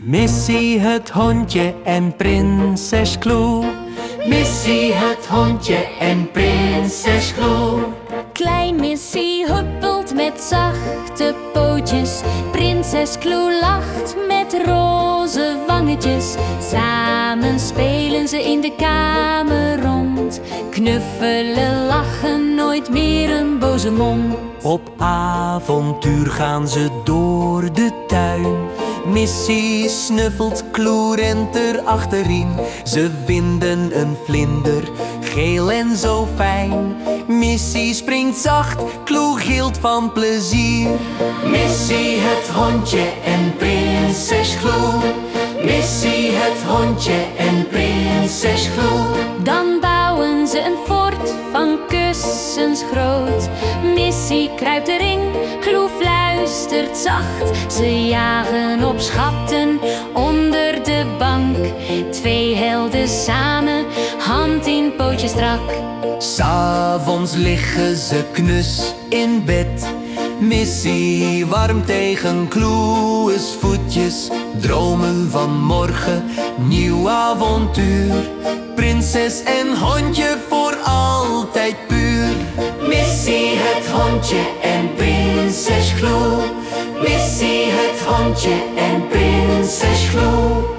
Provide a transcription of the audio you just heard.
Missie het hondje en prinses Kloe. Missie het hondje en prinses Kloe. Klein Missie huppelt met zachte pootjes. Prinses Kloe lacht met roze wangetjes. Samen spelen ze in de kamer rond. Knuffelen, lachen, nooit meer een boze mond. Op avontuur gaan ze door de tuin. Missie snuffelt, Kloe rent er achterin. Ze vinden een vlinder, geel en zo fijn. Missie springt zacht, Kloe gilt van plezier. Missie het hondje en prinses Kloe. Missie het hondje en prinses Kloe. Dan bouwen ze een fort van kussens groot. Missie kruipt erin, Kloe fluistert zacht. Ze jagen op schatten onder de bank. Twee helden samen, hand in pootje strak. 'S Avonds liggen ze knus in bed. Missie warm tegen Kloe's voetjes. Dromen van morgen, nieuw avontuur. Prinses en hondje voor altijd puur. Missie het hondje en prinses Kloe. Missie het hondje en prinses Kloe.